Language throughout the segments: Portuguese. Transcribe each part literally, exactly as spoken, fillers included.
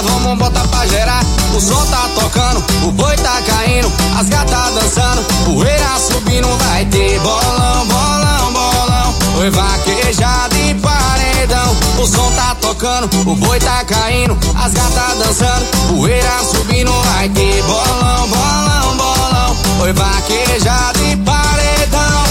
vamos botar pra gerar. O som tá tocando, o boi tá caindo, as gatas dançando, poeira subindo, vai ter bolão, bolão, bolão. Oi, vaquejada e paredão. O som tá tocando, o boi tá caindo, as gatas dançando, poeira subindo, vai ter bolão, bolão, bolão. Oi, vaquejada e paredão.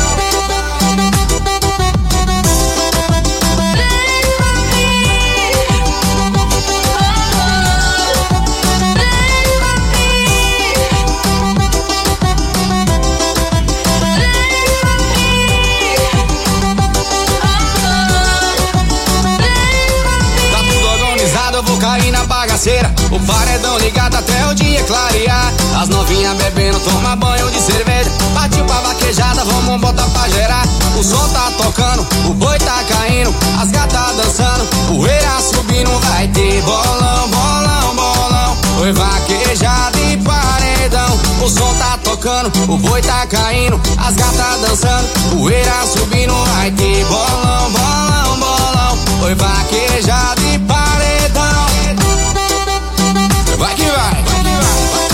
Eu vou cair na bagaceira, o paredão ligado até o dia clarear. As novinhas bebendo, toma banho de cerveja, partiu pra vaquejada, vamos botar pra gerar. O som tá tocando, o boi tá caindo, as gatas dançando, poeira subindo, vai ter bolão, bolão, bolão. Oi, vaquejada e paredão. O som tá tocando, o boi tá caindo, as gatas dançando, poeira subindo, vai ter bolão, bolão, bolão. Oi, vaquejada e paredão. Vai que vai, vai que vai, vai.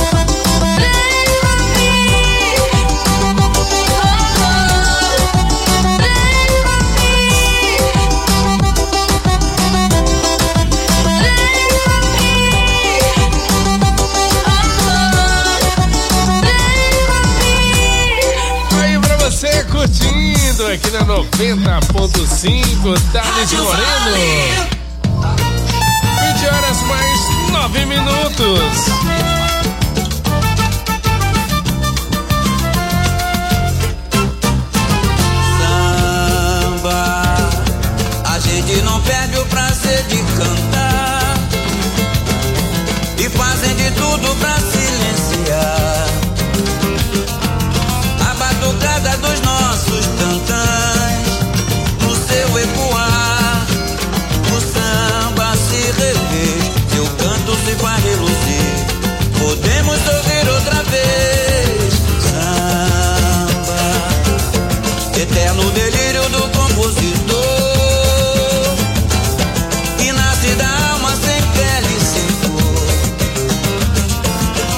Aí pra você curtindo aqui na noventa ponto cinco, Thales Moreno. vinte horas mais nove minutos. Samba, a gente não perde o prazer de cantar, e fazem de tudo pra silenciar a batucada dos nossos tantãs. No seu ecoar, o samba se revê, seu canto se faz reluzir, podemos ouvir outra vez. Samba, eterno delírio do compositor, que nasce da alma sem pele e sem cor.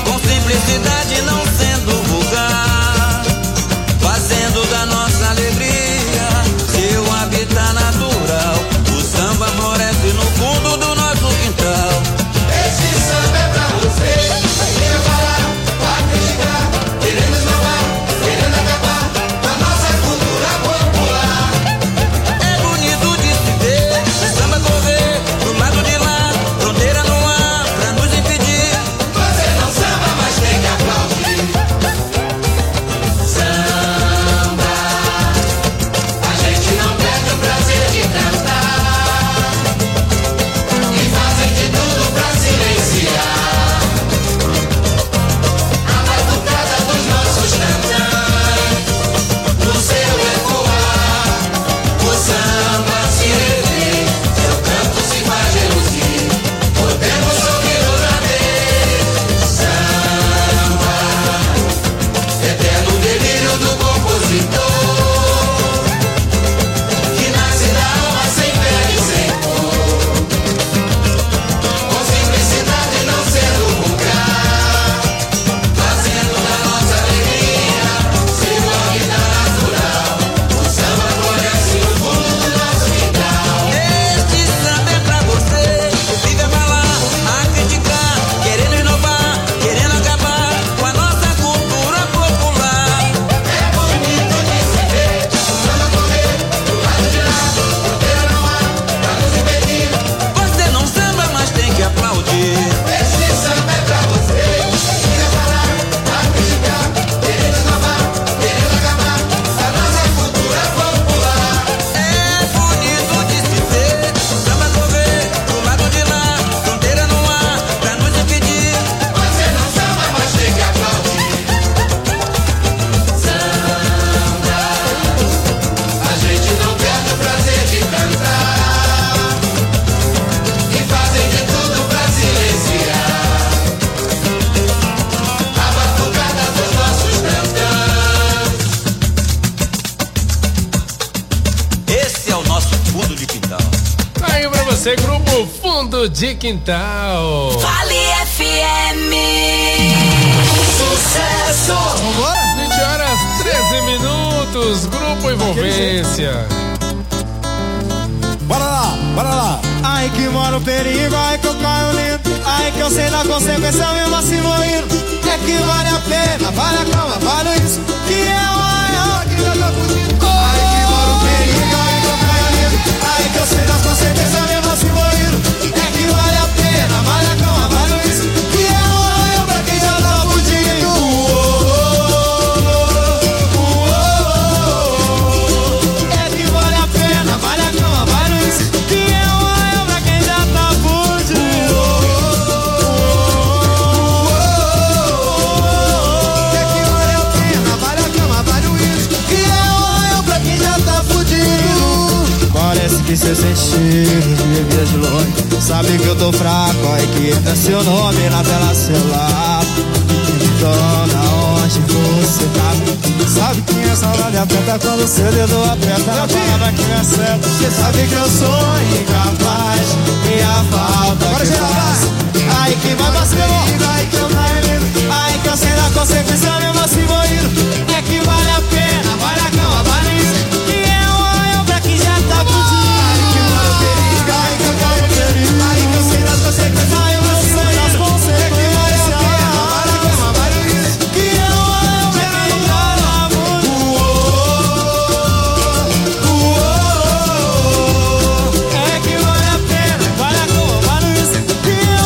Fundo de Quintal. Vale F M. Sucesso. Vambora? vinte horas, treze minutos. Grupo Envolvência. Bora lá, bora lá. Ai que mora o perigo, ai que eu caio lindo. Ai que eu sei da consequência mesmo assim vou indo. É que vale a pena, vale a calma, vale isso. Que é o maior que já tá fugindo. Ai que mora o perigo, ai que eu caio lindo. Ai que eu sei da consequência mesmo assim vou indo. É que vale a pena, vale a calma, vale isso. Que é o maior pra quem já tá fugindo. É que vale a pena, vale a calma, vale isso. Que é o maior pra quem já tá fugindo. É que vale a pena, vale a calma, vale isso. Que é o maior pra quem já tá fudido. Parece que cê sente cheiro de bebida de longe. Sabe que eu tô fraco, aí que entra seu nome na tela celular. Então, na onde você tá? Sabe que a saudade aperta quando seu dedo aperta na palavra que me acerta. Cê sabe que eu sou incapaz e a falta que faz. Ai que vai vacilou, ai que eu caio lindo. Ai que eu sei da consequência mesmo assim vou indo. É que vale a pena, vale a calma, vale isso. Que é o maior pra quem já tá fudido. Ai que vale o perigo, ai que eu caio no perigo. Ai que eu sei das consequências, ai eu sei das consequências. É que vale a pena, vale a calma, vale isso. Que é o maior pra quem já tá fudido. É que vale a pena, vale a calma, vale isso. Que é o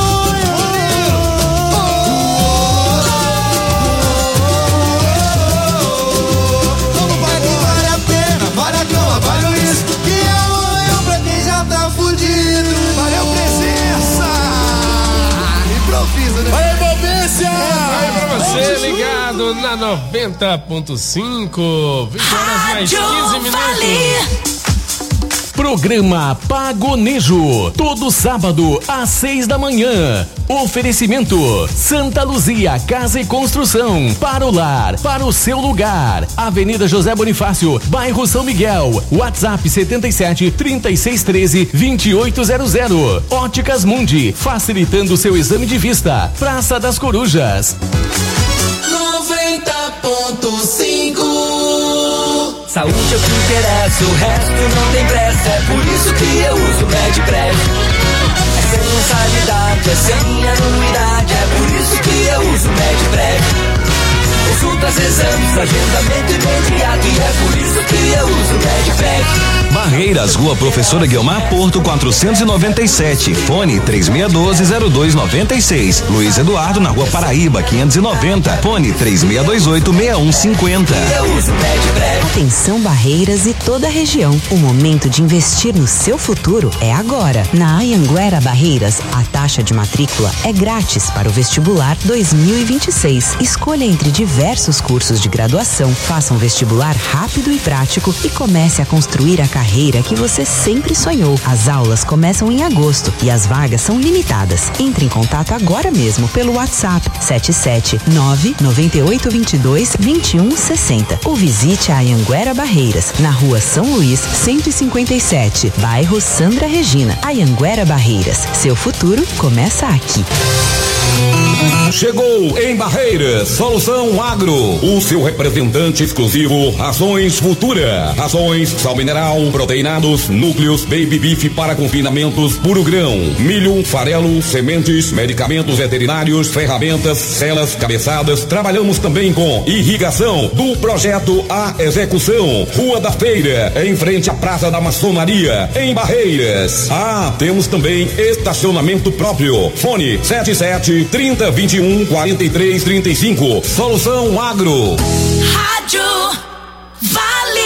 Vamos, vai que vale a pena, vale a calma, vale isso. Que é o maior pra quem já tá fudido. Valeu, presença. Improvisa, né? Vai, envolvência! Aí pra você, ligado na noventa ponto cinco. vinte horas mais quinze minutos. Programa Pagonejo, todo sábado às seis da manhã. Oferecimento Santa Luzia Casa e Construção, para o lar, para o seu lugar. Avenida José Bonifácio, bairro São Miguel. WhatsApp setenta e sete, trinta e seis, treze, vinte e oito zero zero. Óticas Mundi, facilitando seu exame de vista. Praça das Corujas. noventa ponto cinco. Saúde é o que interessa, o resto não tem pressa. É por isso que eu uso MedPrev. É sem mensalidade, é sem anuidade. É por isso que eu uso MedPrev. Consultas, exames, agendamento imediato. E é por isso que eu uso MedPrev. Barreiras, Rua Professora Guiomar Porto quatrocentos e noventa e sete. Fone três seis um dois, zero dois nove seis. Luiz Eduardo na Rua Paraíba quinhentos e noventa. Fone três seis dois oito, seis um cinco zero. Eu uso MedPrev. Atenção Barreiras e toda a região. O momento de investir no seu futuro é agora. Na Anhanguera Barreiras, a taxa de matrícula é grátis para o vestibular dois mil e vinte e seis. Escolha entre diversos cursos de graduação, faça um vestibular rápido e prático e comece a construir a carreira que você sempre sonhou. As aulas começam em agosto e as vagas são limitadas. Entre em contato agora mesmo pelo WhatsApp sete sete nove nove oito dois dois, dois um seis zero ou visite a Anhanguera Barreiras, na Rua São Luís, cento e cinquenta e sete, bairro Sandra Regina. Anhanguera Barreiras, seu futuro começa aqui. Chegou em Barreiras, Solução Agro, o seu representante exclusivo, Rações Futura. Rações, sal mineral, proteinados, núcleos, baby beef para confinamentos, puro grão, milho, farelo, sementes, medicamentos veterinários, ferramentas, celas, cabeçadas. Trabalhamos também com irrigação, do projeto à execução. Rua da Feira, em frente à Praça da Maçonaria, em Barreiras. Ah, temos também estacionamento próprio. Fone sete sete, trinta, vinte e um, quarenta e três, trinta e cinco. Solução Agro. Rádio Vale.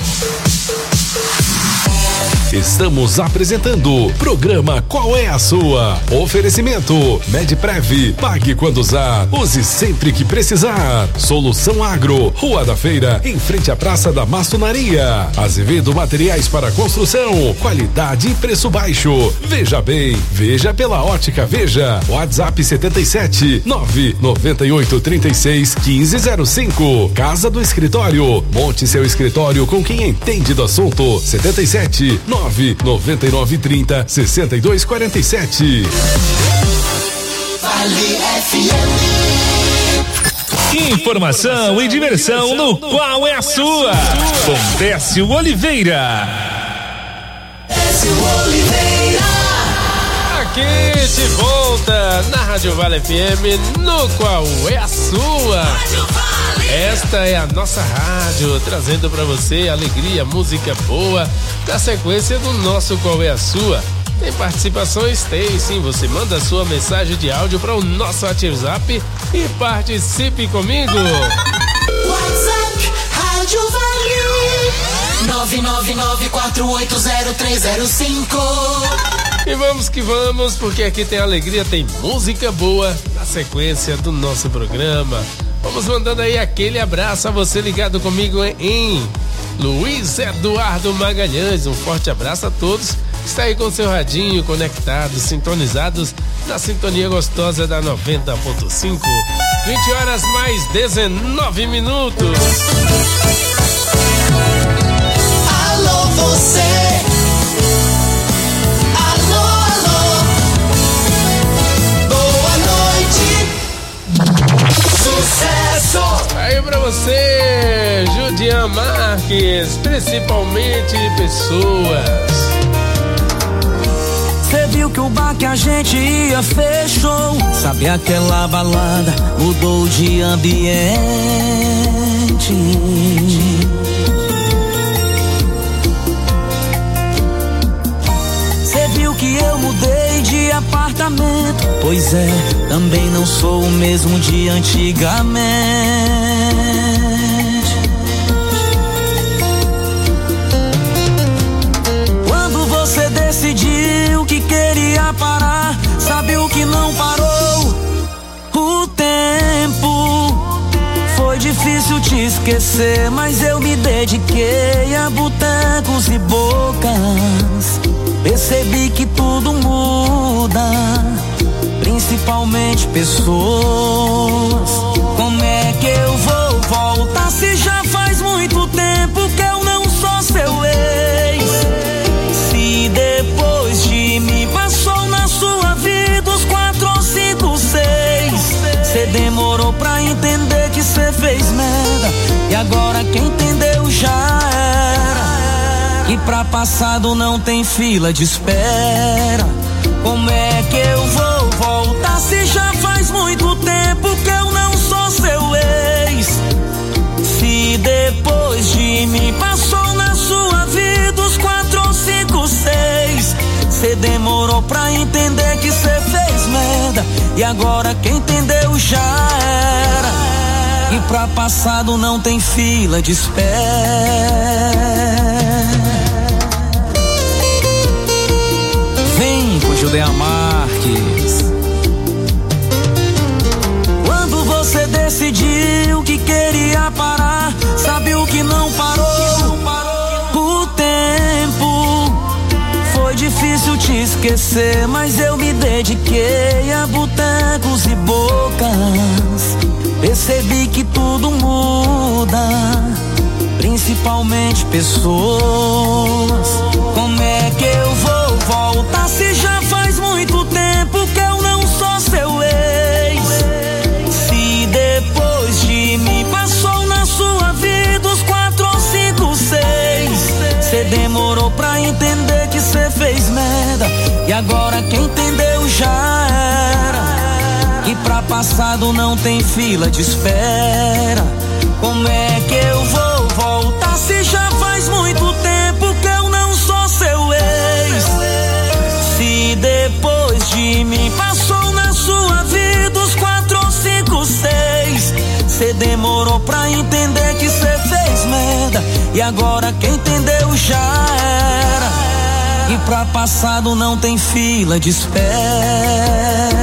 Estamos apresentando o programa Qual é a Sua? Oferecimento MedPrev, pague quando usar, use sempre que precisar. Solução Agro, Rua da Feira, em frente à Praça da Maçonaria. Azevedo Materiais para Construção, qualidade e preço baixo. Veja bem, veja pela Ótica Veja. WhatsApp setenta e sete, nove nove oito, trinta e seis, quinze zero cinco. Casa do Escritório, monte seu escritório com quem entende do assunto. setenta e sete, nove nove nove nove trinta sessenta e dois quarenta e sete. Vale F M. Informação e diversão no Qual é a Sua? Com Décio Oliveira. Décio Oliveira. Aqui de volta na Rádio Vale F M, no Qual é a Sua? Rádio Vale. Esta é a nossa rádio, trazendo para você alegria, música boa, na sequência do nosso Qual é a Sua? Tem participações? Tem sim, você manda a sua mensagem de áudio para o nosso WhatsApp e participe comigo. WhatsApp Rádio Vale nove nove nove quatro oito zero três zero cinco. E vamos que vamos, porque aqui tem alegria, tem música boa na sequência do nosso programa. Vamos mandando aí aquele abraço a você ligado comigo em Luiz Eduardo Magalhães. Um forte abraço a todos que está aí com seu radinho conectados, sintonizados na sintonia gostosa da noventa ponto cinco. vinte horas mais dezenove minutos. Alô você. Alô, alô. Boa noite. Sucesso. Aí pra você, Judian Marques, principalmente pessoas. Cê viu que o bar que a gente ia fechou. Sabe aquela balada mudou de ambiente. Cê viu que eu mudei de apartamento. Pois é, também não sou o mesmo de antigamente. Quando você decidiu que queria parar, sabe o que não parou? O tempo. Foi difícil te esquecer, mas eu me dediquei a botecos e bocas. Percebi que tudo muda, principalmente pessoas. Como é que eu vou voltar se já faz muito tempo que eu não sou seu ex? Se depois de mim passou na sua vida os quatro ou cinco, seis. Cê demorou pra entender que cê fez merda, e agora quem entendeu já era. E pra passado não tem fila de espera. Como é que eu vou voltar se já faz muito tempo que eu não sou seu ex? Se depois de mim passou na sua vida os quatro ou cinco, seis. Cê demorou pra entender que cê fez merda, e agora quem entendeu já era. E pra passado não tem fila de espera. Vem com Judeia Marques. Quando você decidiu que queria parar, sabe o que não parou? O tempo. Foi difícil te esquecer, mas eu me dediquei a botecos e bocas. Percebi que tudo muda, principalmente pessoas. Como é que eu vou voltar se já faz muito tempo que eu não sou seu ex? Se depois de mim passou na sua vida os quatro ou cinco, seis. Cê demorou pra entender que cê fez merda, e agora quem entendeu já era. E pra passado não tem fila de espera. Como é que eu vou voltar se já faz muito tempo que eu não sou seu ex? Se depois de mim passou na sua vida os quatro ou cinco, seis. Cê demorou pra entender que cê fez merda, e agora quem entendeu já era. E pra passado não tem fila de espera.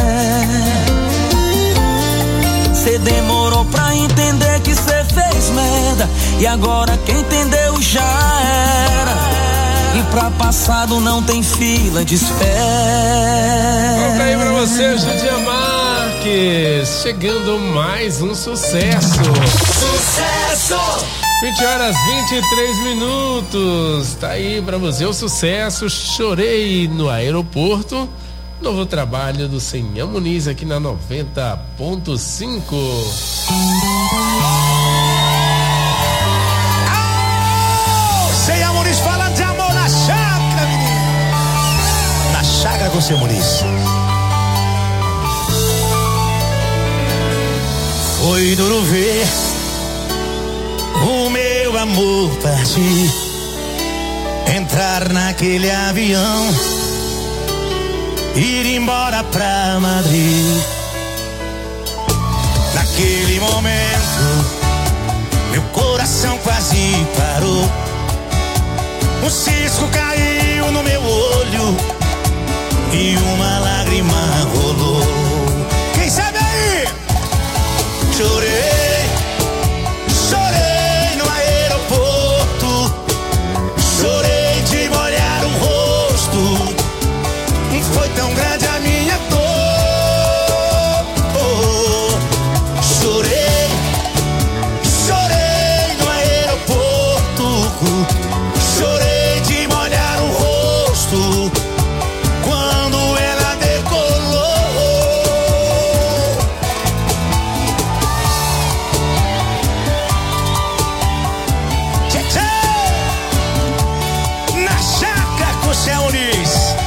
Cê demorou pra entender que cê fez merda, e agora quem entendeu já era. E pra passado não tem fila de espera. Vamos aí pra você, Judian Marques. Chegando mais um sucesso. Sucesso! vinte horas vinte e três minutos. Tá aí pra você o sucesso. Chorei no aeroporto. Novo trabalho do Senhor Muniz aqui na noventa ponto cinco. Senhor Muniz falando de amor na chácara, menino. Na chácara com o Senhor Muniz. Foi duro ver o meu amor partir, entrar naquele avião, ir embora pra Madrid. Naquele momento, meu coração quase parou. Um cisco caiu no meu olho e uma lágrima rolou. Quem sabe aí? Chorei, chorei no aeroporto, chorei de molhar o rosto. Foi tão grande a minha dor. Oh, chorei, chorei no aeroporto, chorei de molhar o rosto quando ela decolou. Tchê, tchê. Na chácara com o Senhor Muniz.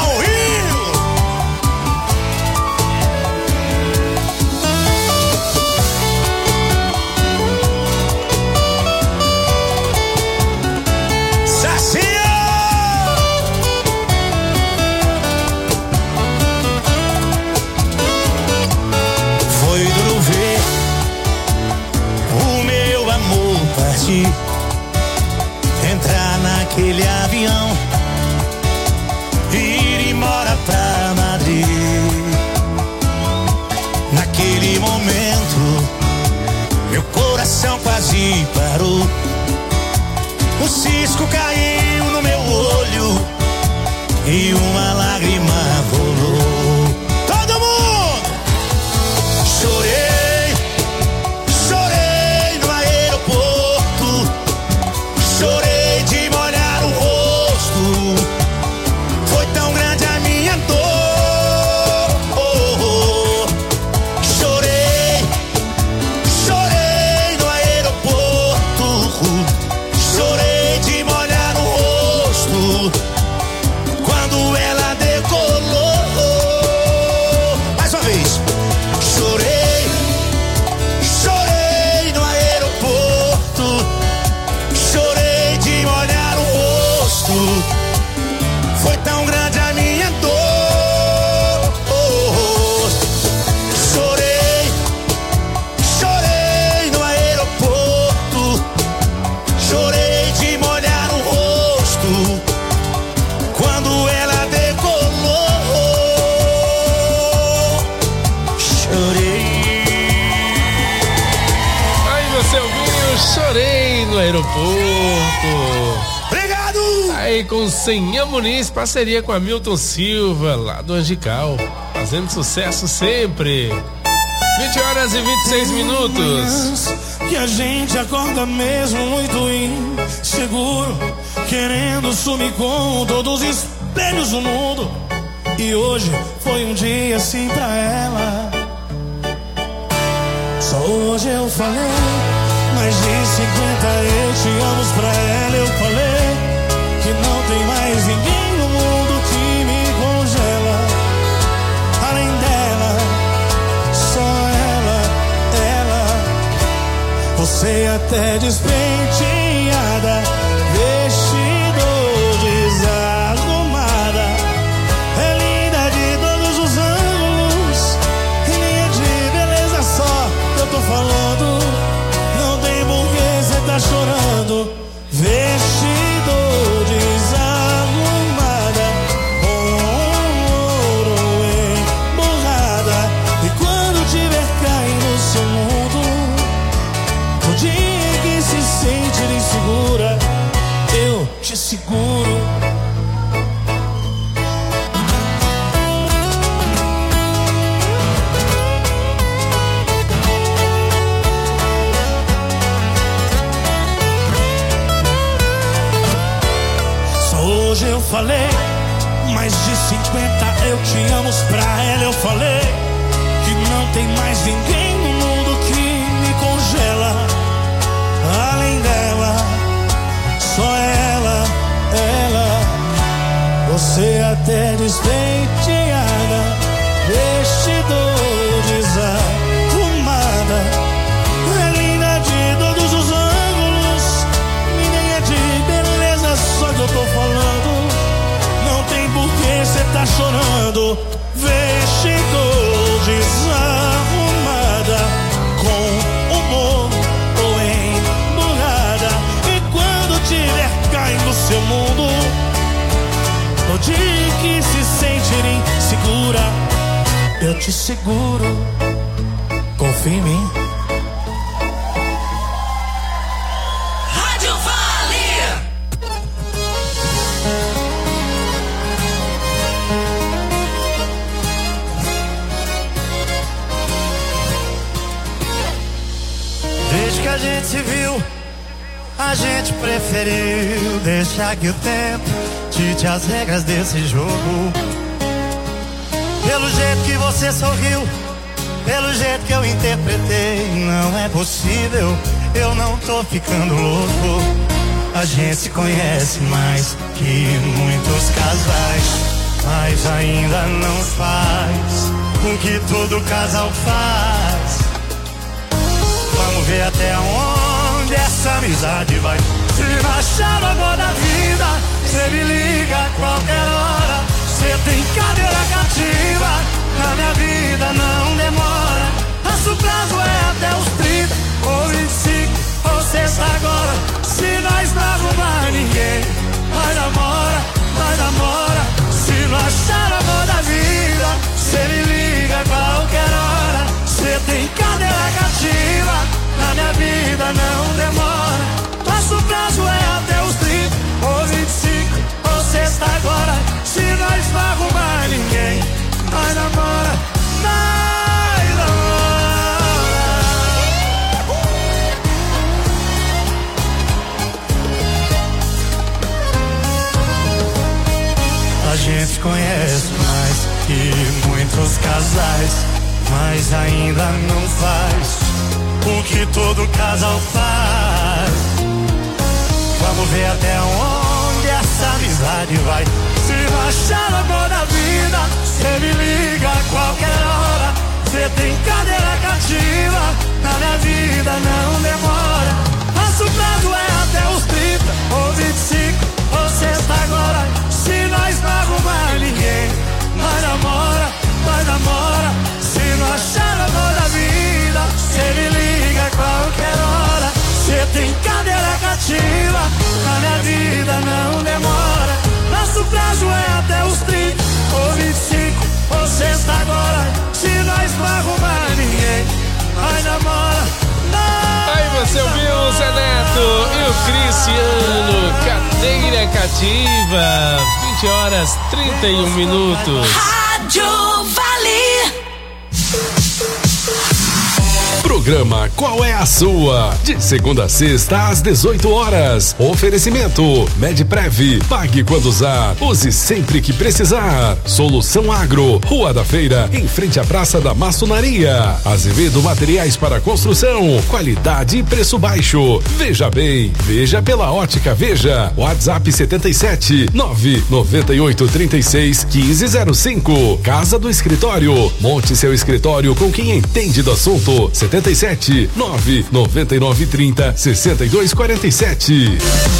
Entrar naquele avião, ir embora pra Madrid. Naquele momento, meu coração quase parou. Um cisco caiu no meu olho e uma lágrima rolou. Todo mundo! Chorei, chorei no aeroporto, chorei de molhar o rosto. Foi tão grande a minha dor. Oh, oh. Chorei, chorei no aeroporto, chorei de molhar o rosto quando ela decolou. Mais uma vez. Chorei, chorei no aeroporto, chorei de molhar o rosto. Foi tão grande a minha dor. Oh, oh. Chorei, chorei no aeroporto, chorei de molhar o rosto quando ela decolou. Chorei. Aí você ouviu, chorei no aeroporto. Obrigado! Aí com o Senhor Muniz, parceria com a Milton Silva, lá do Angical, fazendo sucesso sempre. vinte horas e vinte e seis minutos. Que a gente acorda mesmo muito inseguro, querendo sumir com todos os espelhos do mundo. E hoje foi um dia assim pra ela. Só hoje eu falei mais de cinquenta eu te amo pra ela. Eu falei que não tem mais ninguém no mundo que me congela. Além dela, só ela, ela. Você até despenteada, vestido desarrumada, é linda de todos os ângulos, linha de beleza só eu tô falando. Não tem porquê cê tá chorando. Vestido desarrumada, com ouro emborrada. E quando tiver caindo no seu mundo, o dia em que se sentir insegura, falei, mais de cinquenta eu te amo, pra ela eu falei que não tem mais ninguém no mundo que me congela. Além dela, só ela, ela. Você até despenteada, vestidor desarrumada, é linda de todos os ângulos, ninguém é de beleza, só que eu tô falando, não tem por que cê tá chorando. Vestidor desarrumada, com humor ou emburrada, e quando tiver caindo seu mundo, no dia que se sentir insegura, eu te seguro, confia em mim. Rádio Vale. Desde que a gente se viu, a gente preferiu deixar que o tempo dite as regras desse jogo. Pelo jeito que você sorriu, pelo jeito que eu interpretei, não é possível, eu não tô ficando louco. A gente se conhece mais que muitos casais, mas ainda não faz o que todo casal faz. Vamos ver até onde essa amizade vai. Se achar o amor da vida, cê me liga a qualquer hora. Cê tem cadeira cativa, na minha vida não demora. Nosso prazo é até os trinta, ou vinte e cinco, ou sexta agora. Se nós não arrumar ninguém, vai namora, vai namora. Se não achar o amor da vida, cê me liga a qualquer hora. Cê tem cadeira cativa, na minha vida não demora. Nosso prazo é até os trinta, ou vinte e cinco, ou sexta agora. Se nós não arrumar ninguém, nós namora, nós namora. A gente conhece mais que muitos casais, mas ainda não faz o que todo casal faz. Vamos ver até onde essa amizade vai. Se achar o amor da vida, cê me liga a qualquer hora. Cê tem cadeira cativa, na minha vida não demora. Nosso prazo é até os trinta, ou vinte e cinco, ou sexta agora. Se nós não arrumar ninguém, nós namora, nós namora. Se não achar o amor da vida, cê me liga a qualquer hora. Cê tem cadeira cativa, na minha vida não demora. Nosso prazo é até os trinta, ou vinte e cinco, ou sexta agora. Se nós não arrumar ninguém, nós namora, nós. Aí você ouviu o Zé Neto e o Cristiano, cadeira cativa, vinte horas trinta e um minutos. Rádio Vale. Programa Qual é a Sua? De segunda a sexta às dezoito horas. Oferecimento Medprev. Pague quando usar. Use sempre que precisar. Solução Agro. Rua da Feira, em frente à Praça da Maçonaria. Azevedo Materiais para Construção. Qualidade e preço baixo. Veja bem. Veja pela Ótica Veja. WhatsApp setenta e sete, nove nove oito, trinta e seis, quinze zero cinco. Casa do Escritório. Monte seu escritório com quem entende do assunto. setenta e sete, nove nove nove, trinta, sessenta e dois, quarenta e sete.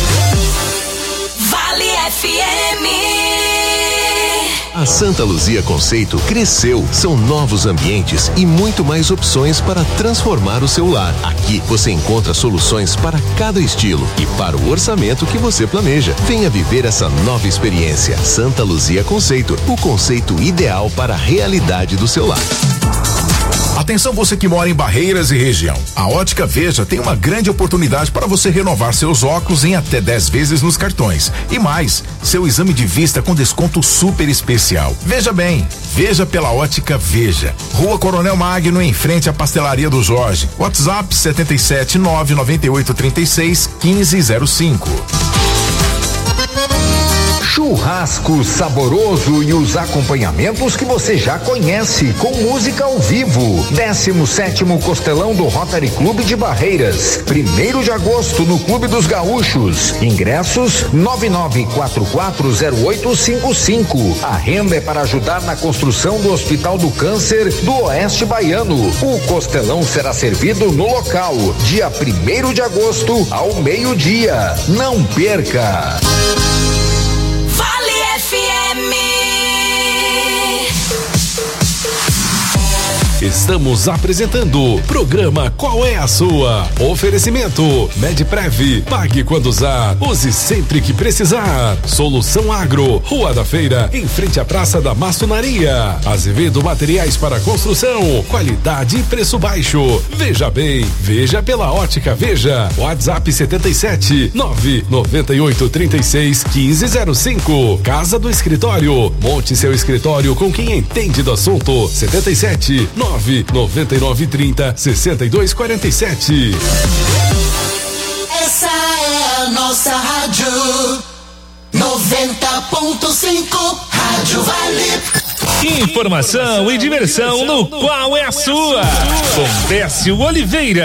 Vale F M. A Santa Luzia Conceito cresceu. São novos ambientes e muito mais opções para transformar o seu lar. Aqui você encontra soluções para cada estilo e para o orçamento que você planeja. Venha viver essa nova experiência. Santa Luzia Conceito, o conceito ideal para a realidade do seu lar. Atenção você que mora em Barreiras e região. A Ótica Veja tem uma grande oportunidade para você renovar seus óculos em até dez vezes nos cartões. E mais, seu exame de vista com desconto super especial. Veja bem, veja pela Ótica Veja. Rua Coronel Magno, em frente à Pastelaria do Jorge. WhatsApp setenta e sete, nove nove oito, trinta e seis, quinze zero cinco. churrasco saboroso e os acompanhamentos que você já conhece, com música ao vivo. décimo sétimo Costelão do Rotary Clube de Barreiras, primeiro de agosto no Clube dos Gaúchos. Ingressos nove nove quatro quatro zero oito cinco cinco. A renda é para ajudar na construção do Hospital do Câncer do Oeste Baiano. O Costelão será servido no local, dia primeiro de agosto ao meio-dia. Não perca! Vale F M. Estamos apresentando programa Qual é a Sua? Oferecimento Medprev, pague quando usar, use sempre que precisar. Solução Agro, Rua da Feira, em frente à Praça da Maçonaria. Azevedo Materiais para Construção, qualidade e preço baixo. Veja bem, veja pela Ótica Veja. WhatsApp setenta e sete, nove noventa e oito, trinta e seis, quinze zero cinco. Casa do Escritório, monte seu escritório com quem entende do assunto. setenta e sete, nove noventa e nove, trinta, sessenta e dois, quarenta e sete. Essa é a nossa rádio noventa ponto cinco, Rádio Vale. Informação e diversão no Qual é a Sua? Com Décio Oliveira.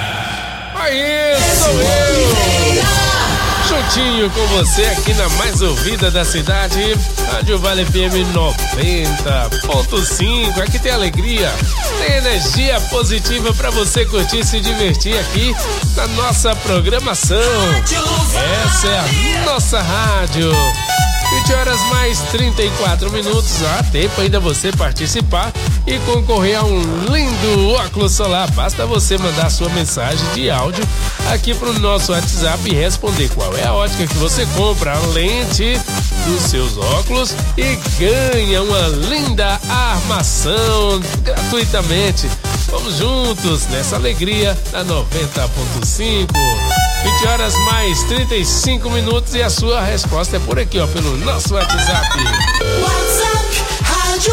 Aí, sou eu. Juntinho com você aqui na mais ouvida da cidade, Rádio Vale F M noventa ponto cinco. Aqui tem alegria, tem energia positiva pra você curtir e se divertir aqui na nossa programação. Essa é a nossa rádio. vinte horas mais trinta e quatro minutos. Há tempo ainda você participar e concorrer a um lindo óculos solar. Basta você mandar sua mensagem de áudio aqui pro nosso WhatsApp e responder qual é a ótica que você compra, a lente dos seus óculos, e ganha uma linda armação gratuitamente. Vamos juntos nessa alegria da noventa ponto cinco. vinte horas mais trinta e cinco minutos e a sua resposta é por aqui, ó, pelo nosso WhatsApp. WhatsApp Rádio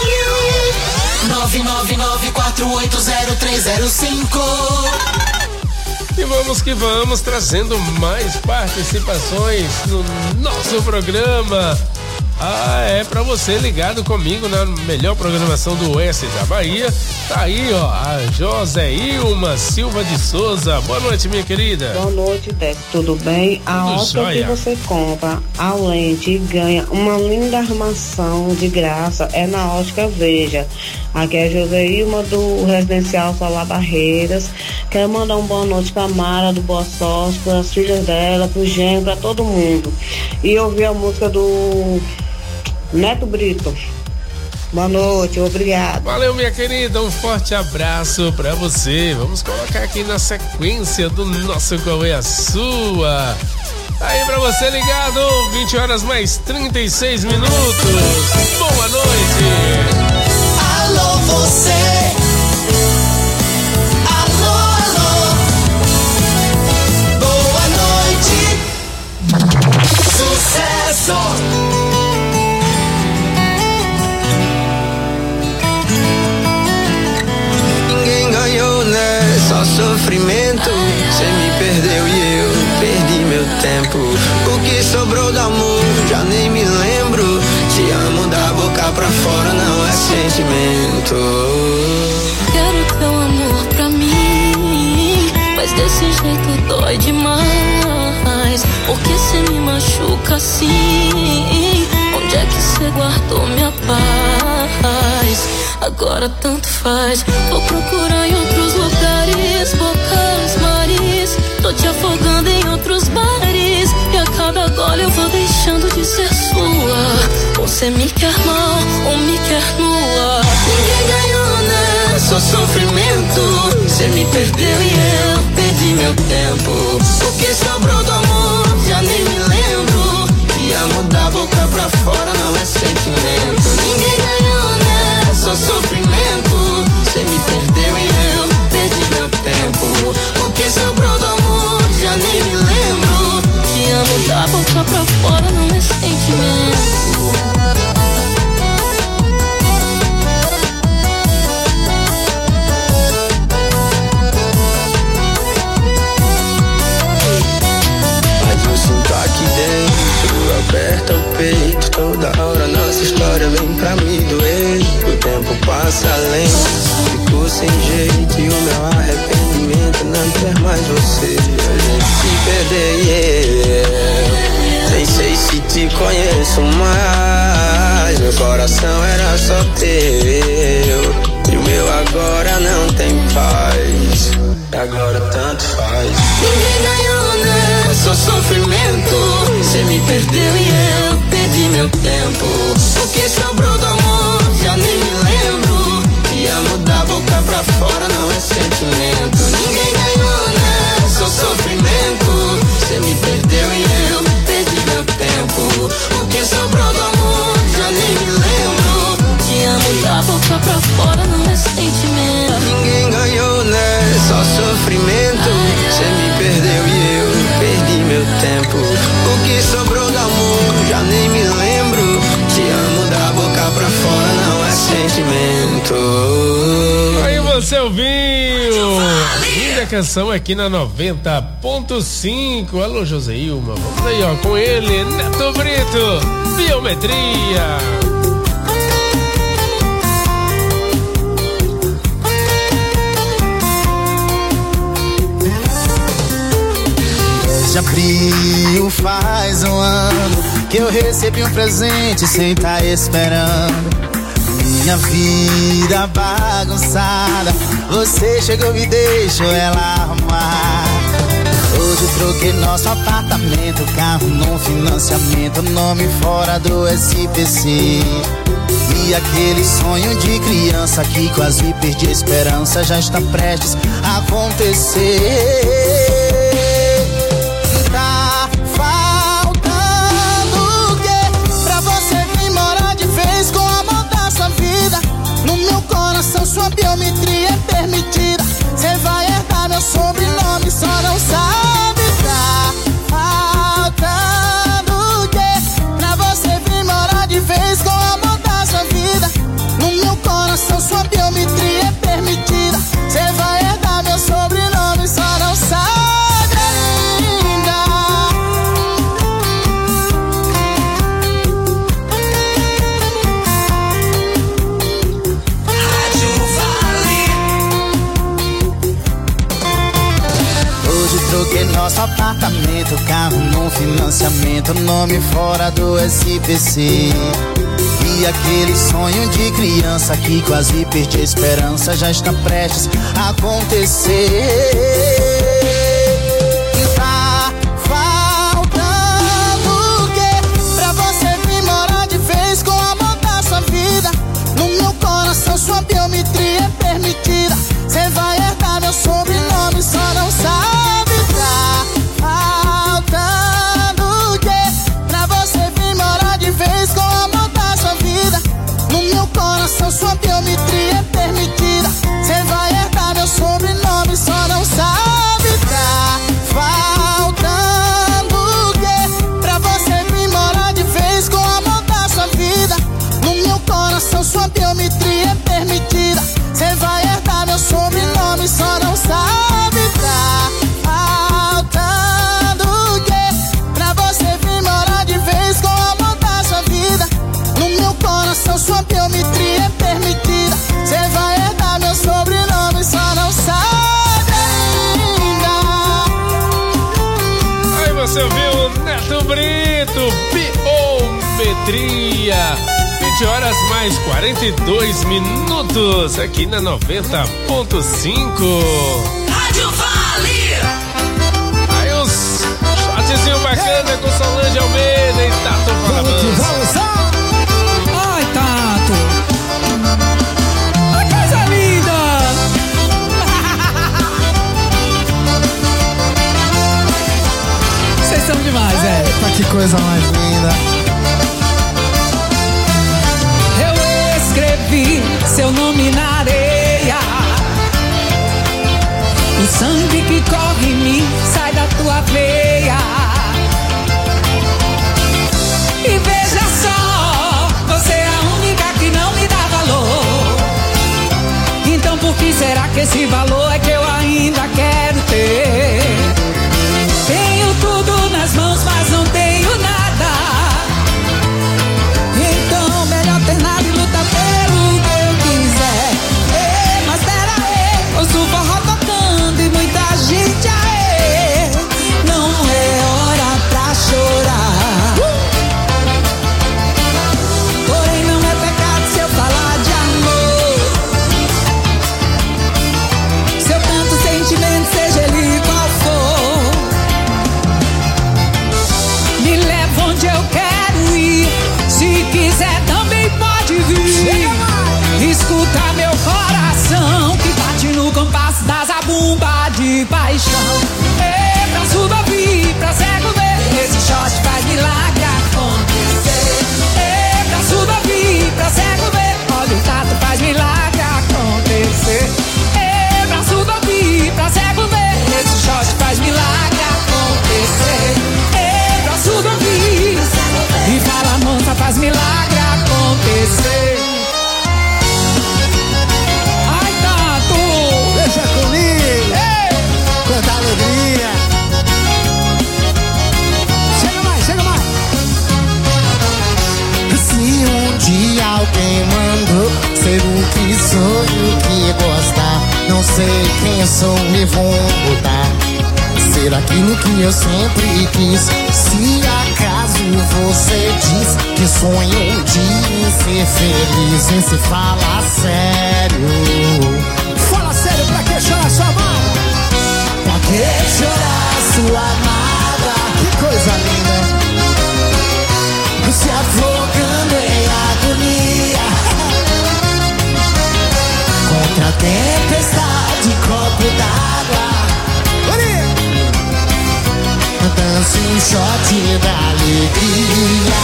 Vale nove nove nove quatro oito zero três zero cinco. E vamos que vamos, trazendo mais participações no nosso programa. Ah, é pra você ligado comigo na melhor programação do oeste da Bahia. Tá aí, ó, a Joséilma Silva de Souza. Boa noite, minha querida. Boa noite, Décio. Tudo bem? A ótica que você compra a lente e ganha uma linda armação de graça é na Ótica Veja. Aqui é a Joséilma do Residencial Solar Barreiras. Quero mandar uma boa noite pra Mara do Boa Sorte, pras filhas dela, pro Gênio, pra todo mundo. E ouvir a música do Neto Brito. Boa noite, obrigado. Valeu, minha querida, um forte abraço pra você. Vamos colocar aqui na sequência do nosso Qual é a Sua? Aí pra você ligado, vinte horas mais trinta e seis minutos. Boa noite. Alô, você. Alô, alô. Boa noite. Sucesso. Só sofrimento, cê me perdeu e eu perdi meu tempo. O que sobrou do amor, já nem me lembro. Te amo da boca pra fora, não é sentimento. Quero teu amor pra mim, mas desse jeito dói demais. Porque cê me machuca assim. Onde é que cê guardou minha paz? Agora tanto faz. Vou procurar em outros lugares, bocas, mares. Tô te afogando em outros bares. E a cada gole eu vou deixando de ser sua. Você me quer mal ou me quer nua. Ninguém ganhou, né? Só sofrimento. Cê me perdeu e eu perdi meu tempo. O que sobrou do amor, já nem me lembro. E amo da boca pra fora, não é sentimento. Ninguém ganhou, né? Só sofrimento. Cê me perdeu e eu perdi meu tempo. O que sobrou do amor, já nem me lembro. Te amo da boca pra fora, não é sentimento. conheço mais. Meu coração era só teu, e o meu agora não tem paz. Agora tanto faz. Ninguém ganhou, né? Só sofrimento. Cê me perdeu e eu perdi meu tempo. O que sobrou do amor, já nem me lembro. E amo da boca pra fora não é sentimento. Ninguém ganhou, né? Só sofrimento. Cê me perdeu e eu perdi meu tempo. O que sobrou do amor, já nem me lembro. Te amo da boca pra fora não é sentimento. Ninguém ganhou, né? Só sofrimento. Cê me perdeu e eu perdi meu tempo. O que sobrou do amor, já nem me lembro. Te amo da boca pra fora não é sentimento. Aí você ouviu a linda canção aqui na noventa ponto cinco. Alô, Joseilma, vamos aí, ó, com ele, Neto Brito, Biometria. De abril faz um ano que eu recebi um presente sem tá esperando. Minha vida bagunçada, você chegou e deixou ela arrumar. Hoje troquei nosso apartamento, carro num financiamento, nome fora do S P C. E aquele sonho de criança que quase perdi a esperança já está prestes a acontecer. Sua biometria é permitida. Cê vai herdar meu sobrenome, só não sabe. Tá faltando o quê? Pra você vir morar de vez com o amor da sua vida. No meu coração sua biometria é permitida. Cê vai herdar meu sobrenome, só não sabe ainda. Troquei nosso apartamento, carro num financiamento, nome fora do S P C. E aquele sonho de criança que quase perdi a esperança já está prestes a acontecer. Tá faltando o quê? Pra você vir morar de vez com o amor da sua vida. No meu coração sua biometria é permitida. Cê vai herdar meu sobrenome, só não sabe. Sua biometria é permitida. Cê vai herdar meu sobrenome, só não sabe. Tá faltando o quê? Pra você vir morar de vez com o amor da sua vida. No meu coração sua biometria é permitida. Cê vai herdar meu sobrenome, só não sabe. Tá faltando o quê? Pra você vir morar de vez com o amor da sua vida. No meu coração sua biometria é permitida. Cê vai herdar meu sobrenome, só não sabe ainda. Aí você ouviu Neto Brito, Biometria. vinte horas mais quarenta e dois minutos aqui na noventa ponto cinco. Rádio Vale. Aí os shotzinho bacana com Solange Almeida e Tato Falamansa. Ai, Tato. A coisa linda. Vocês são demais, é. Eita, que coisa mais linda. Eu escrevi seu nome na areia. O sangue que corre em mim sai da tua veia. E veja só, você é a única que não me dá valor. Então por que será que esse valor é que eu ainda quero ter? Tenho tudo nas mãos, mas não tenho nada. Então melhor ter nada e lutar pelo que eu quiser. Ei, mas pera aí, ouço o forró tocando e muita gente aê. Não é hora pra chorar. macumba de paixão. É pra surdo ouvir, pra cego ver, esse shot faz milagre acontecer. É pra surdo ouvir, pra cego ver, olha o tato faz milagre acontecer. É pra surdo ouvir, pra cego ver, esse shot faz milagre acontecer. É pra surdo ouvir, e fala mansa faz milagre acontecer. Ai, tato, deixa comigo, ei, quanta alegria. Chega mais, chega mais. Se um dia alguém mandou ser o que sou e o que gostar, não sei quem sou e vou mudar, ser aquilo que eu sempre quis. Se acaso você diz que sonha um dia em ser feliz, em se fala sério. Fala sério, pra que chorar sua amada? Pra que chorar sua amada? Que coisa linda. Se afogando em agonia contra a tempestade, copo d'água. Dance um shot da alegria.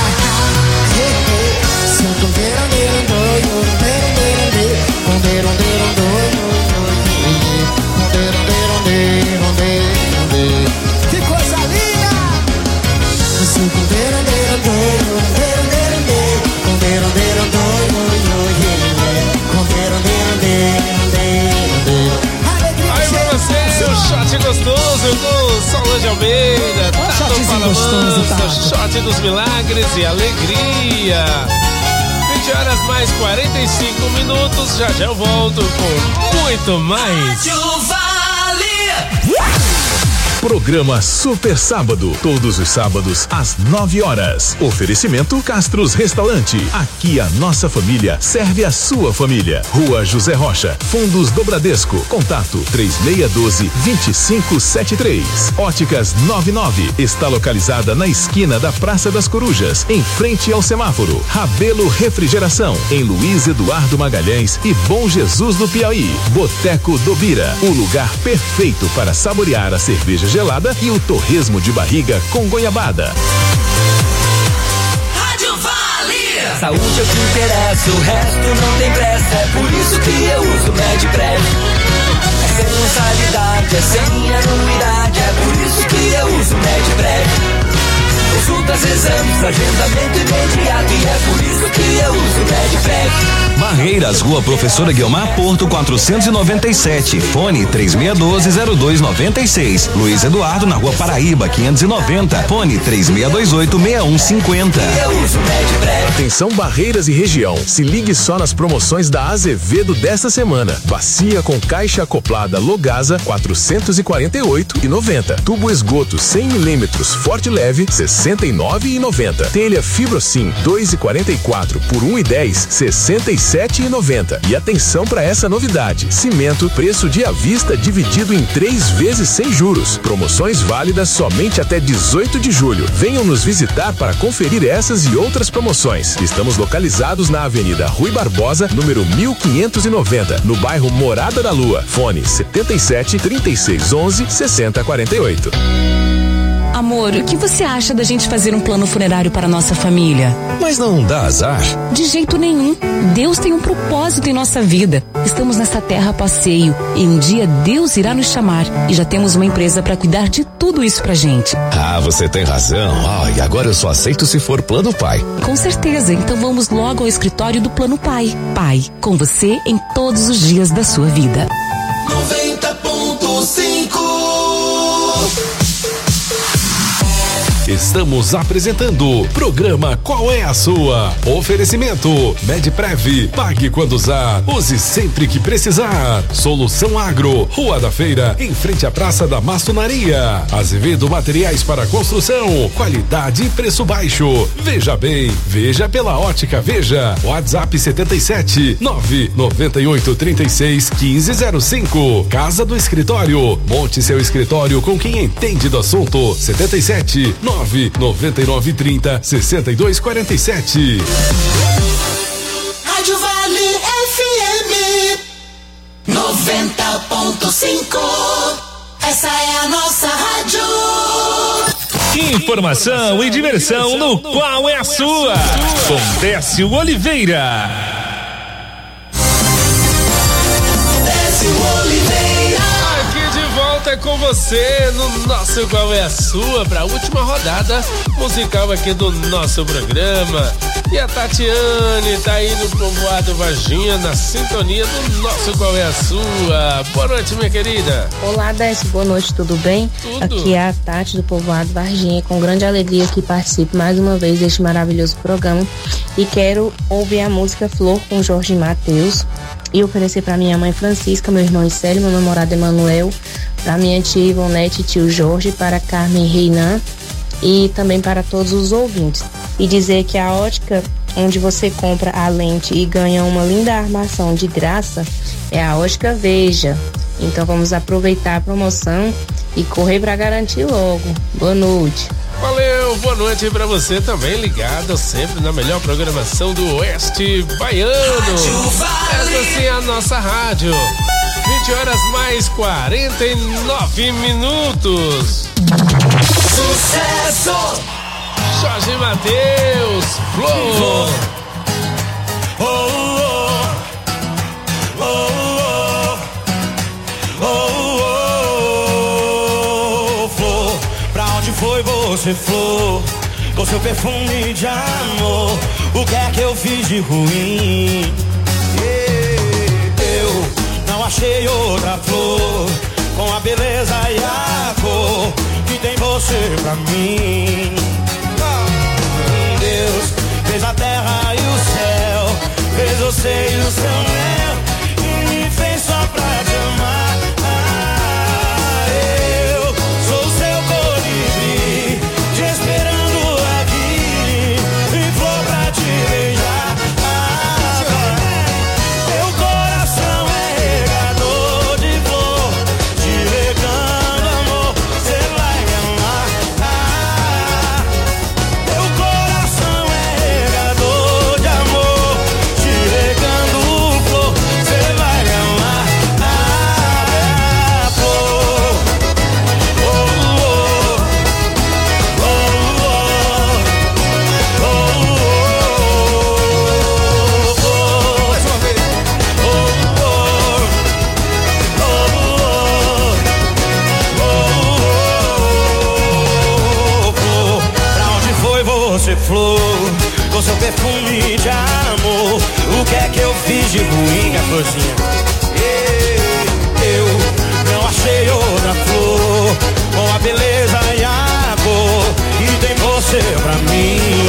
Sinto um deiro, doido, deiro, deiro, com deiro, deiro, doido, com deiro, deiro, deiro, deiro. Que coisa linda! Sinto um deiro, deiro, doido, deiro, deiro, deiro, com deiro, deiro, doido, com deiro, deiro, deiro, deiro. Aí pra você, o shot gostoso com Solange Almeida, Tato Palamansa, shot dos milagres e alegria. vinte horas mais quarenta e cinco minutos, já já eu volto com muito mais. Programa Super Sábado, todos os sábados às nove horas. Oferecimento Castros Restaurante. Aqui a nossa família serve a sua família. Rua José Rocha, Fundos do Bradesco. Contato três seis um dois, dois cinco sete três. Óticas nove nove está localizada na esquina da Praça das Corujas, em frente ao semáforo. Rabelo Refrigeração, em Luiz Eduardo Magalhães e Bom Jesus do Piauí. Boteco do Bira, o lugar perfeito para saborear a cerveja gelada e o torresmo de barriga com goiabada. Rádio Vale. Saúde é o que interessa, o resto não tem pressa. É por isso que eu uso MedPrev. É sem mensalidade, é sem anuidade. É por isso que eu uso MedPrev. Consultas, exames, agendamento imediato. E é por isso que eu uso MedPrev. Barreiras, Rua Professora Guiomar Porto quatrocentos e noventa e sete, fone três seis um dois, zero dois nove seis. Luiz Eduardo na Rua Paraíba quinhentos e noventa, fone três seis dois oito, seis um cinco zero. Atenção Barreiras e região, se ligue só nas promoções da Azevedo desta semana. Bacia com caixa acoplada Logasa quatrocentos e quarenta e oito reais e noventa. Tubo esgoto cem milímetros Forte Leve sessenta e nove reais e noventa. Telha Fibrocin dois e quarenta e quatro por um e dez, sessenta e sete reais e noventa. E atenção para essa novidade: cimento, preço de à vista dividido em três vezes sem juros. Promoções válidas somente até dezoito de julho. Venham nos visitar para conferir essas e outras promoções. Estamos localizados na Avenida Rui Barbosa, número mil quinhentos e noventa, no bairro Morada da Lua. Fone setenta e sete, trinta e seis, onze, sessenta, quarenta e oito. Amor, o que você acha da gente fazer um plano funerário para nossa família? Mas não dá azar? De jeito nenhum. Deus tem um propósito em nossa vida. Estamos nessa terra a passeio e um dia Deus irá nos chamar. E já temos uma empresa para cuidar de tudo isso pra gente. Ah, você tem razão. Ah, e agora eu só aceito se for Plano Pai. Com certeza. Então vamos logo ao escritório do Plano Pai. Pai, com você em todos os dias da sua vida. noventa ponto cinco. Estamos apresentando o programa Qual é a Sua? Oferecimento MedPrev, pague quando usar, use sempre que precisar. Solução Agro, Rua da Feira, em frente à Praça da Maçonaria. Azevedo Materiais para Construção, qualidade e preço baixo. Veja bem, veja pela Ótica Veja. WhatsApp setenta e sete, nove nove oito, trinta e seis, quinze zero cinco. Casa do Escritório, monte seu escritório com quem entende do assunto. setenta e sete, nove nove nove, trinta, sessenta e dois, quarenta e sete. Rádio Vale F M noventa noventa ponto cinco. Essa é a nossa rádio. Informação e diversão no Qual é a Sua? Com Décio Oliveira. Décio Oliveira. Aqui de volta com você no nosso Qual é a Sua, para a última rodada musical aqui do nosso programa. E a Tatiane tá aí no povoado Varginha, na sintonia do nosso Qual é a Sua. Boa noite, minha querida. Olá, Décio, boa noite, tudo bem? Tudo. Aqui é a Tati do povoado Varginha, com grande alegria que participo mais uma vez deste maravilhoso programa e quero ouvir a música Flor com Jorge Mateus e oferecer para minha mãe Francisca, meu irmão Célio, meu namorado Emanuel, para minha tia Ivonete e tio Jorge, para Carmen Reinan e também para todos os ouvintes. E dizer que a ótica onde você compra a lente e ganha uma linda armação de graça é a Ótica Veja. Então vamos aproveitar a promoção e correr para garantir logo. Boa noite. Valeu, boa noite pra você também, ligado sempre na melhor programação do Oeste Baiano. Essa sim é a nossa rádio. vinte horas mais quarenta e nove minutos. Sucesso! Jorge Mateus, Flor. Oh, oh, oh, oh, oh, oh, Flor, pra onde foi você, Flor? Com seu perfume de amor, o que é que eu fiz de ruim? Eu não achei outra flor com a beleza e a cor que tem você pra mim. Deus fez a terra e o céu, fez você e o seu mel, e me fez só pra te amar. Ah, eu sou seu colibri, te esperando aqui, e flor pra te beijar. Ah, meu coração é regador de flor, te regando amor, cê vai me amar. Ah, meu coração é regador de amor, te regando flor, cê vai me amar. Ah, flor. Oh, oh, oh, oh, oh, oh, mais uma vez. Oh, oh, oh, oh, oh, flor. Pra onde foi você, flor? Com seu perfume de amor, o que é que eu fiz de ruim, minha florzinha? Eu não achei outra flor com a beleza e a cor que tem você pra mim.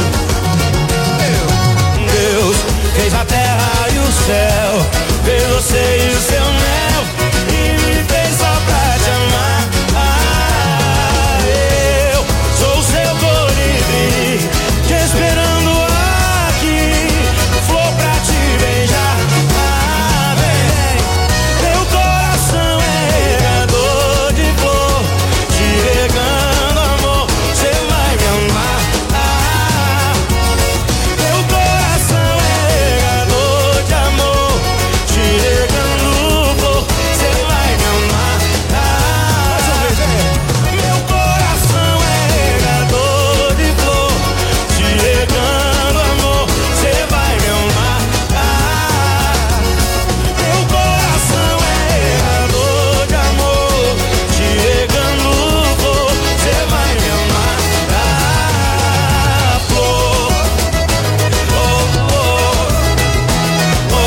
Deus fez a terra e o céu, fez você e o seu mel, e me fez só pra te amar. Ah, eu sou o seu colibri, te esperando aqui, flor pra te beijar. Ah, vem, meu coração é regador de flor, te regando amor, cê vai me amar. Ah, meu coração é regador de amor, te regando flor, cê vai me amar. Ah, meu coração é regador de flor, te regando amor, cê vai me amar. Ah, meu coração é regador de amor, te regando flor, cê vai me amar. Ah, flor. Oh, oh, oh,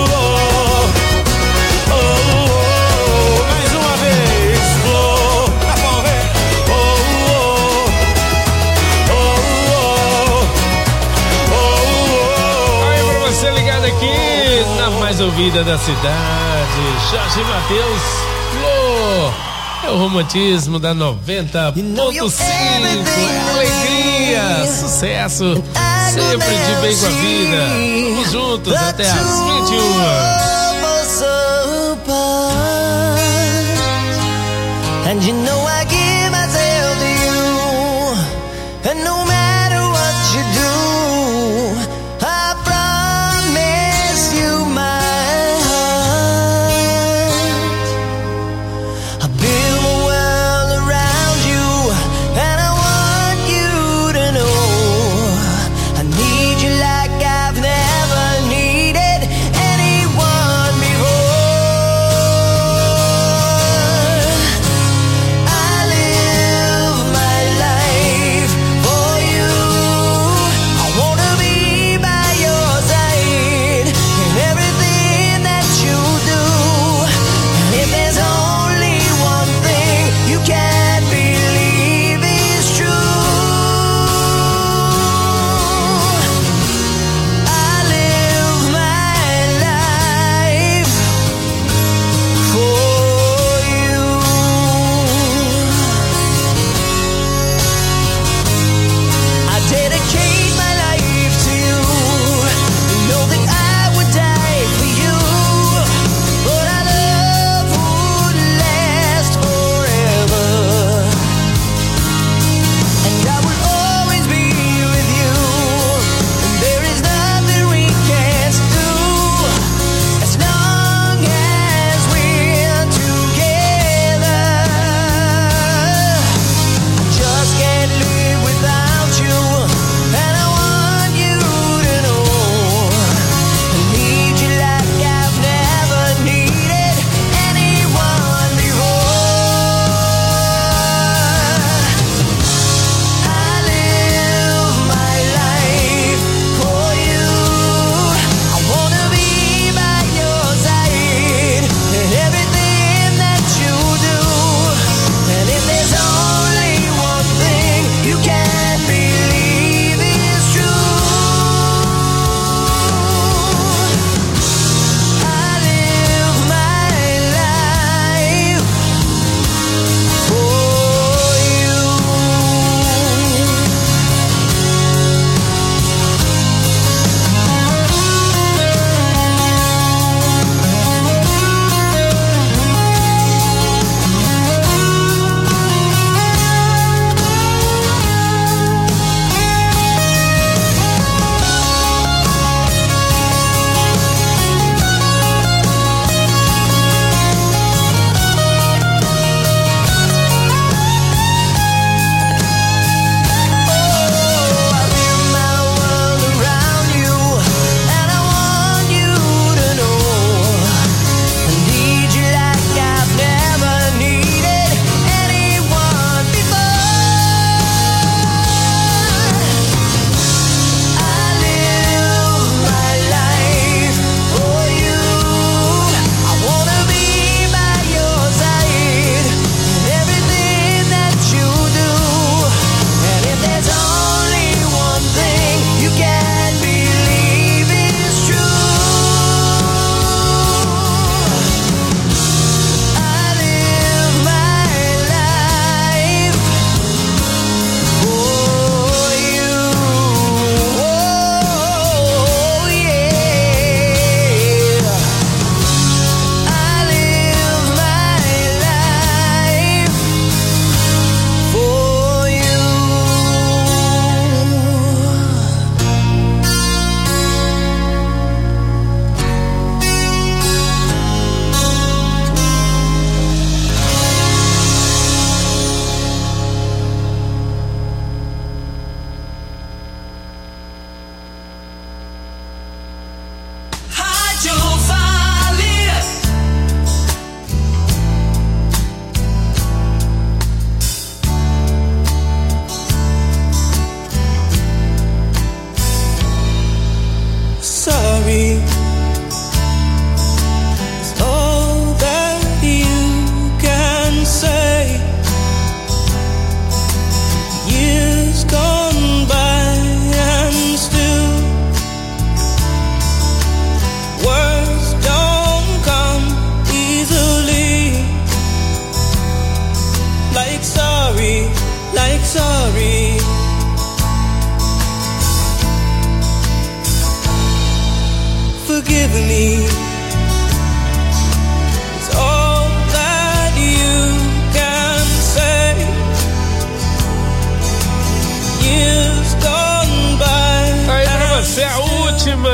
oh, oh, mais uma vez, flor. Tá bom, vem. Oh, oh, oh, oh, oh. Aí pra você ligado aqui na mais ouvida da cidade, Jorge Mateus, Flor. É o romantismo da noventa ponto cinco. É alegria, sucesso, sempre de bem com a vida. Vamos juntos até às vinte e uma. And you know I give myself to you, and no matter what you do, I promise you my heart.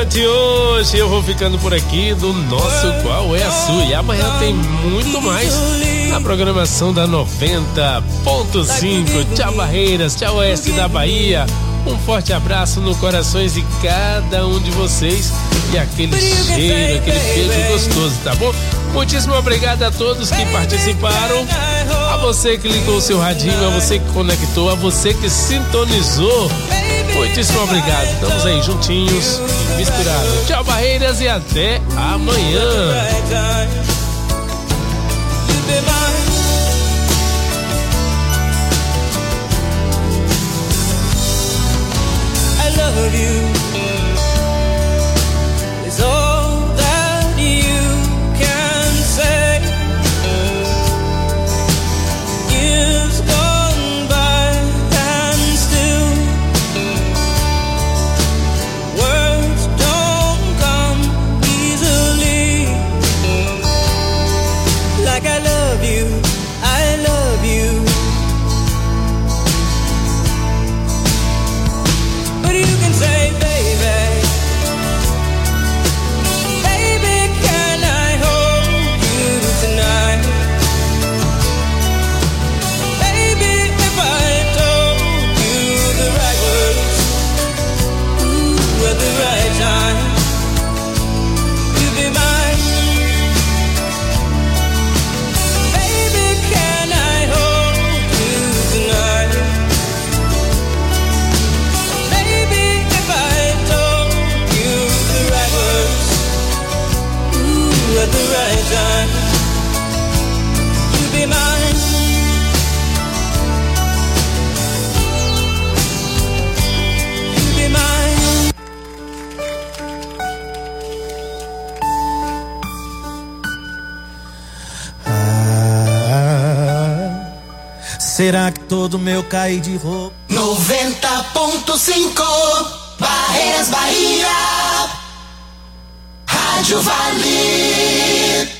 de hoje. Eu vou ficando por aqui do nosso Qual é a Sua. E amanhã tem muito mais na programação da noventa ponto cinco. Tchau, Barreiras. Tchau, Oeste da Bahia. Um forte abraço no corações de cada um de vocês. E aquele cheiro, aquele beijo gostoso, tá bom? Muitíssimo obrigado a todos que participaram. A você que ligou o seu radinho, a você que conectou, a você que sintonizou. Muitíssimo obrigado. Estamos aí juntinhos e misturados. Tchau, Barreiras, e até amanhã. I love you. It's all that you can say. Years gone by and still words don't come easily. Like I love you, I love you. But you can say, baby, baby, can I hold you tonight? Baby, if I told you the right words, ooh, at the right time, you'd be mine. Baby, can I hold you tonight? Baby, if I told you the right words, ooh, at the right time, you'd be mine. You'd be mine. Ah, será que todo meu cair de roupa? noventa ponto cinco Barreiras Bahia. Rádio Vale.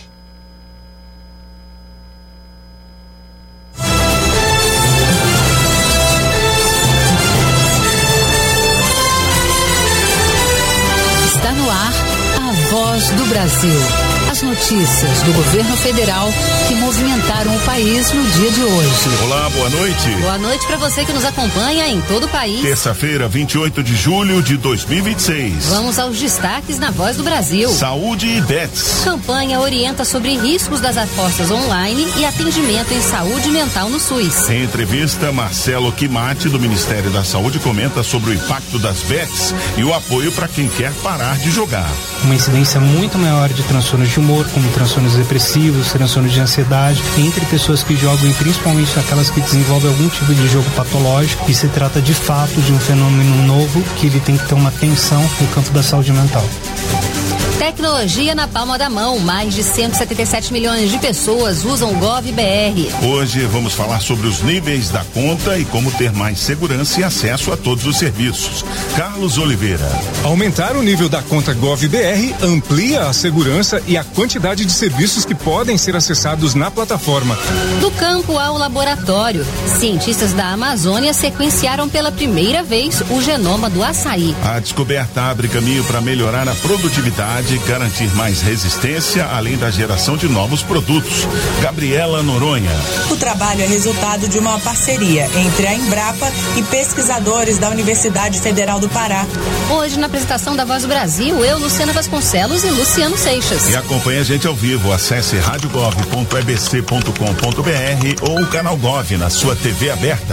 Está no ar a Voz do Brasil. As notícias do governo federal que movimentaram o país no dia de hoje. Olá, boa noite. Boa noite para você que nos acompanha em todo o país. Terça-feira, vinte e oito de julho de dois mil e vinte e seis. Vamos aos destaques na Voz do Brasil. Saúde e Bets. Campanha orienta sobre riscos das apostas online e atendimento em saúde mental no SUS. Em entrevista, Marcelo Quimati, do Ministério da Saúde, comenta sobre o impacto das bets e o apoio para quem quer parar de jogar. Uma incidência muito maior de transtornos de humor, como transtornos depressivos, transtornos de ansiedade, entre pessoas que jogam e principalmente aquelas que desenvolvem algum tipo de jogo patológico, e se trata de fato de um fenômeno novo que ele tem que ter uma atenção no campo da saúde mental. Tecnologia na palma da mão. Mais de cento e setenta e sete milhões de pessoas usam o GovBR. Hoje vamos falar sobre os níveis da conta e como ter mais segurança e acesso a todos os serviços. Carlos Oliveira. Aumentar o nível da conta GovBR amplia a segurança e a quantidade de serviços que podem ser acessados na plataforma. Do campo ao laboratório, cientistas da Amazônia sequenciaram pela primeira vez o genoma do açaí. A descoberta abre caminho para melhorar a produtividade, garantir mais resistência, além da geração de novos produtos. Gabriela Noronha. O trabalho é resultado de uma parceria entre a Embrapa e pesquisadores da Universidade Federal do Pará. Hoje, na apresentação da Voz do Brasil, eu, Luciana Vasconcelos e Luciano Seixas. E acompanhe a gente ao vivo. Acesse rádio gov ponto e b c ponto com ponto b r ou o canal Gov na sua T V aberta.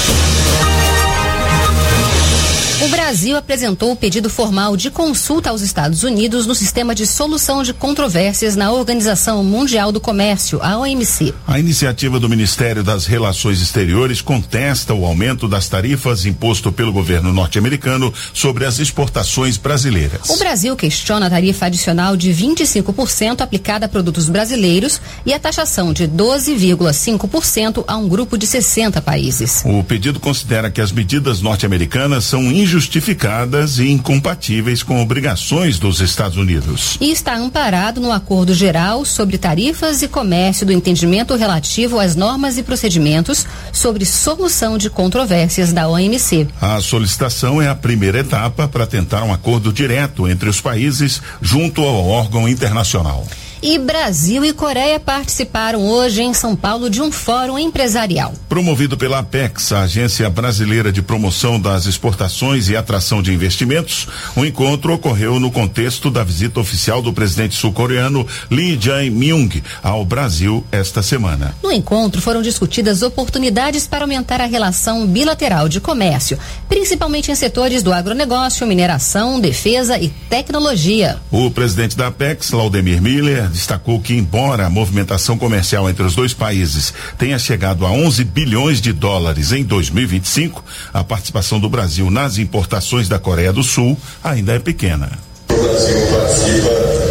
O Brasil apresentou o pedido formal de consulta aos Estados Unidos no sistema de solução de controvérsias na Organização Mundial do Comércio, a O M C. A iniciativa do Ministério das Relações Exteriores contesta o aumento das tarifas imposto pelo governo norte-americano sobre as exportações brasileiras. O Brasil questiona a tarifa adicional de vinte e cinco por cento aplicada a produtos brasileiros e a taxação de doze vírgula cinco por cento a um grupo de sessenta países. O pedido considera que as medidas norte-americanas são injustificadas injustificadas e incompatíveis com obrigações dos Estados Unidos. E está amparado no Acordo Geral sobre Tarifas e Comércio do Entendimento relativo às normas e procedimentos sobre solução de controvérsias da O M C. A solicitação é a primeira etapa para tentar um acordo direto entre os países junto ao órgão internacional. E Brasil e Coreia participaram hoje em São Paulo de um fórum empresarial. Promovido pela Apex, a Agência Brasileira de Promoção das Exportações e Atração de Investimentos, o encontro ocorreu no contexto da visita oficial do presidente sul-coreano Lee Jae-myung ao Brasil esta semana. No encontro foram discutidas oportunidades para aumentar a relação bilateral de comércio, principalmente em setores do agronegócio, mineração, defesa e tecnologia. O presidente da Apex, Laudemir Miller, destacou que, embora a movimentação comercial entre os dois países tenha chegado a onze bilhões de dólares em dois mil e vinte e cinco, a participação do Brasil nas importações da Coreia do Sul ainda é pequena. O Brasil participa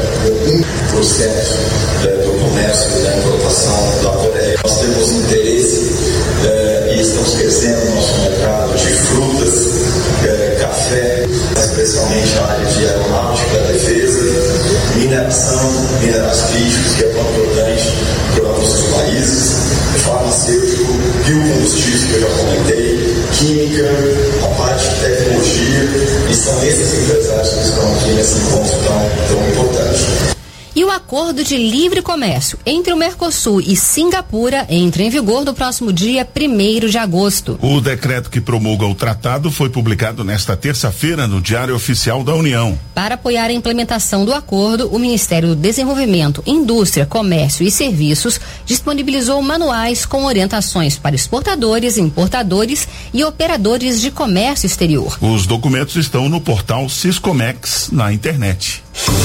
do processo eh, do comércio e da importação da Coreia. Nós temos interesse eh, e estamos crescendo no nosso mercado de frutas, eh, café, especialmente na área de aeronáutica, defesa, mineração, minerais que é tão importante para os nossos países, farmacêutico, biocombustíveis que eu já comentei, química, a parte de tecnologia, e são esses empresários que estão aqui nesse encontro tão, tão importante. E o acordo de livre comércio entre o Mercosul e Singapura entra em vigor no próximo dia primeiro de agosto. O decreto que promulga o tratado foi publicado nesta terça-feira no Diário Oficial da União. Para apoiar a implementação do acordo, o Ministério do Desenvolvimento, Indústria, Comércio e Serviços disponibilizou manuais com orientações para exportadores, importadores e operadores de comércio exterior. Os documentos estão no portal Siscomex na internet.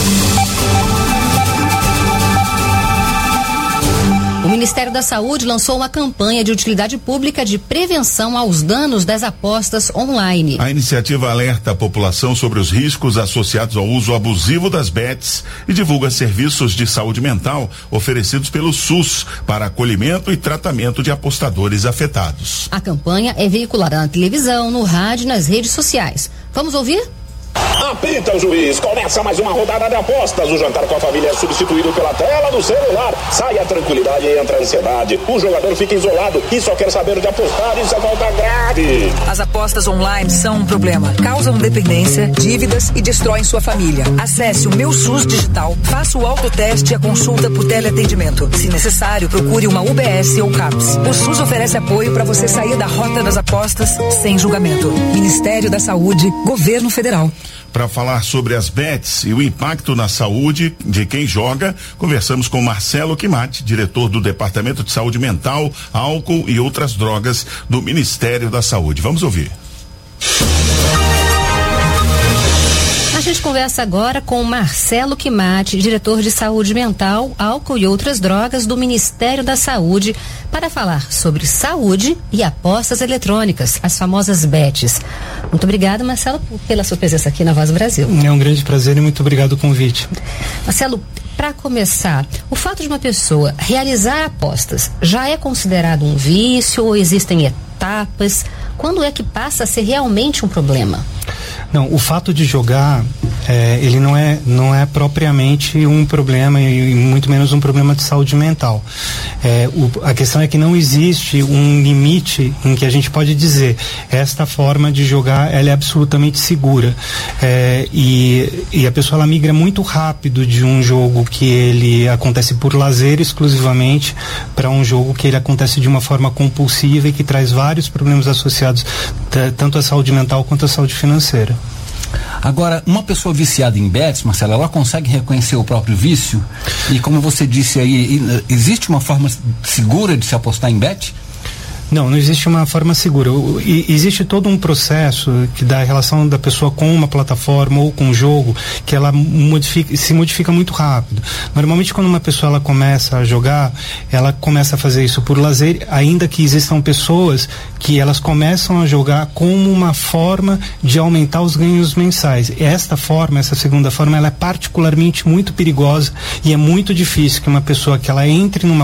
O Ministério da Saúde lançou uma campanha de utilidade pública de prevenção aos danos das apostas online. A iniciativa alerta a população sobre os riscos associados ao uso abusivo das bets e divulga serviços de saúde mental oferecidos pelo SUS para acolhimento e tratamento de apostadores afetados. A campanha é veiculada na televisão, no rádio e nas redes sociais. Vamos ouvir? Apita o juiz, começa mais uma rodada de apostas. O jantar com a família é substituído pela tela do celular. Sai a tranquilidade e entra a ansiedade. O jogador fica isolado e só quer saber de apostar. Isso é falta grave. As apostas online são um problema. Causam dependência, dívidas e destroem sua família. Acesse o Meu SUS Digital, faça o autoteste e a consulta por teleatendimento. Se necessário, procure uma U B S ou CAPS. O SUS oferece apoio para você sair da rota das apostas sem julgamento. Ministério da Saúde, Governo Federal. Para falar sobre as bets e o impacto na saúde de quem joga, conversamos com Marcelo Quimati, diretor do Departamento de Saúde Mental, Álcool e Outras Drogas do Ministério da Saúde. Vamos ouvir. A gente conversa agora com Marcelo Quimati, diretor de Saúde Mental, Álcool e Outras Drogas do Ministério da Saúde, para falar sobre saúde e apostas eletrônicas, as famosas bets. Muito obrigada, Marcelo, pela sua presença aqui na Voz do Brasil. É um grande prazer e muito obrigado pelo convite. Marcelo, para começar, o fato de uma pessoa realizar apostas já é considerado um vício ou existem etapas? Quando é que passa a ser realmente um problema? Não, o fato de jogar, é, ele não é, não é propriamente um problema e, e muito menos um problema de saúde mental. É, o, a questão é que não existe um limite em que a gente pode dizer esta forma de jogar, ela é absolutamente segura. É, e, e a pessoa ela migra muito rápido de um jogo que ele acontece por lazer exclusivamente para um jogo que ele acontece de uma forma compulsiva e que traz vários problemas associados t- tanto à saúde mental quanto à saúde financeira. Agora, uma pessoa viciada em bets, Marcelo, ela consegue reconhecer o próprio vício? E como você disse aí, existe uma forma segura de se apostar em bet? Não, não existe uma forma segura. O, e, existe todo um processo que da relação da pessoa com uma plataforma ou com um jogo que ela modifica, se modifica muito rápido. Normalmente quando uma pessoa ela começa a jogar, ela começa a fazer isso por lazer, ainda que existam pessoas que elas começam a jogar como uma forma de aumentar os ganhos mensais. Esta forma, essa segunda forma, ela é particularmente muito perigosa e é muito difícil que uma pessoa que ela entre numa